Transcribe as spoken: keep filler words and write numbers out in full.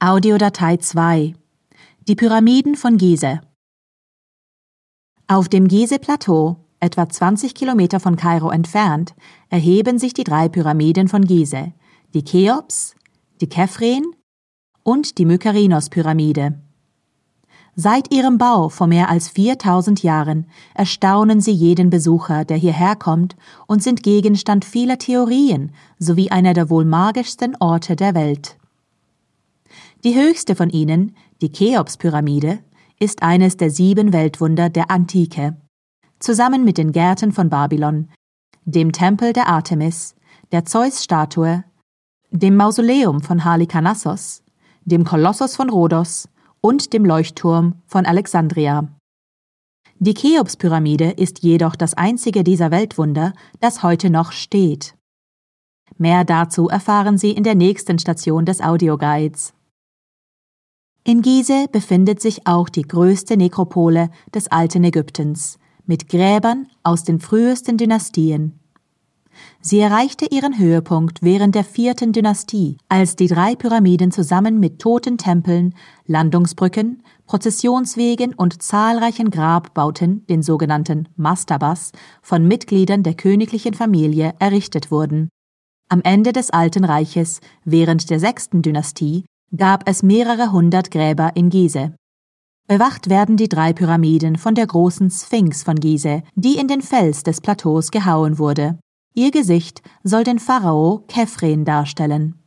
Audiodatei zwei. Die Pyramiden von Gizeh. Auf dem Gizeh-Plateau, etwa zwanzig Kilometer von Kairo entfernt, erheben sich die drei Pyramiden von Gizeh, die Cheops, die Khephren und die Mykarinos-Pyramide. Seit ihrem Bau vor mehr als viertausend Jahren erstaunen sie jeden Besucher, der hierher kommt, und sind Gegenstand vieler Theorien sowie einer der wohl magischsten Orte der Welt. Die höchste von ihnen, die Cheops-Pyramide, ist eines der sieben Weltwunder der Antike. Zusammen mit den Gärten von Babylon, dem Tempel der Artemis, der Zeus-Statue, dem Mausoleum von Halikarnassos, dem Kolossos von Rhodos und dem Leuchtturm von Alexandria. Die Cheops-Pyramide ist jedoch das einzige dieser Weltwunder, das heute noch steht. Mehr dazu erfahren Sie in der nächsten Station des Audioguides. In Gizeh befindet sich auch die größte Nekropole des alten Ägyptens, mit Gräbern aus den frühesten Dynastien. Sie erreichte ihren Höhepunkt während der vierten Dynastie, als die drei Pyramiden zusammen mit Totentempeln, Landungsbrücken, Prozessionswegen und zahlreichen Grabbauten, den sogenannten Mastabas, von Mitgliedern der königlichen Familie errichtet wurden. Am Ende des Alten Reiches, während der sechsten Dynastie, gab es mehrere hundert Gräber in Gizeh. Bewacht werden die drei Pyramiden von der großen Sphinx von Gizeh, die in den Fels des Plateaus gehauen wurde. Ihr Gesicht soll den Pharao Khephren darstellen.